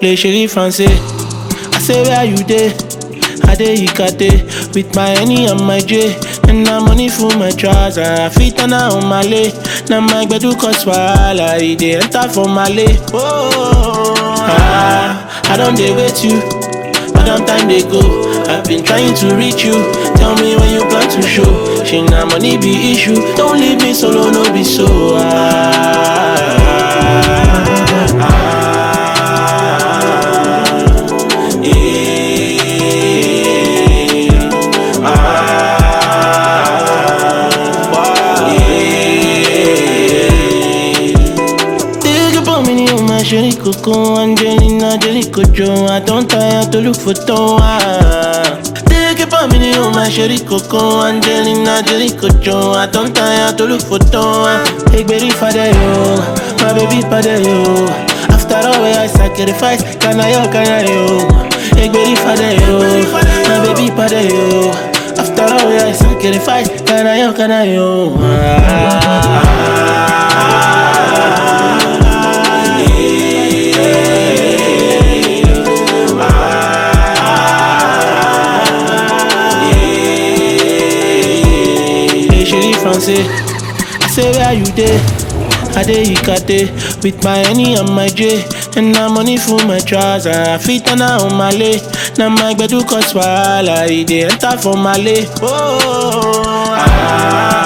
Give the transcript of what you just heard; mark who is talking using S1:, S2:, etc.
S1: Les chéris français, I say where you dey? I dey Ikate with my Henny and my J. And na money for my trouser. I fit on my lay. Now my gbedu cause wahala. E dey enter for my lay. I don't dey wait you. Madam time they go. I've been trying to reach you. Tell me when you plan to show. She na money be issue. Don't leave me solo, no be so. Chérie Coco, Angelina, Jelly Cojo. I don't tire to look for Toa. Take it for me, oh my chérie Coco, Angelina, Jelly Cojo. I don't tire to look for Toa. Hey, baby, father, yo, my baby, father, yo. After all, I sacrifice, can I, yo? Hey, baby, father, yo, my baby, father, yo. After all, I sacrifice, can I, yo? Français, I say where you dey? I dey Ikate with my Henny and my J. And na money for my trouser. I fit on my lay. Now my gbedu cause wahala. E dey enter for my lay.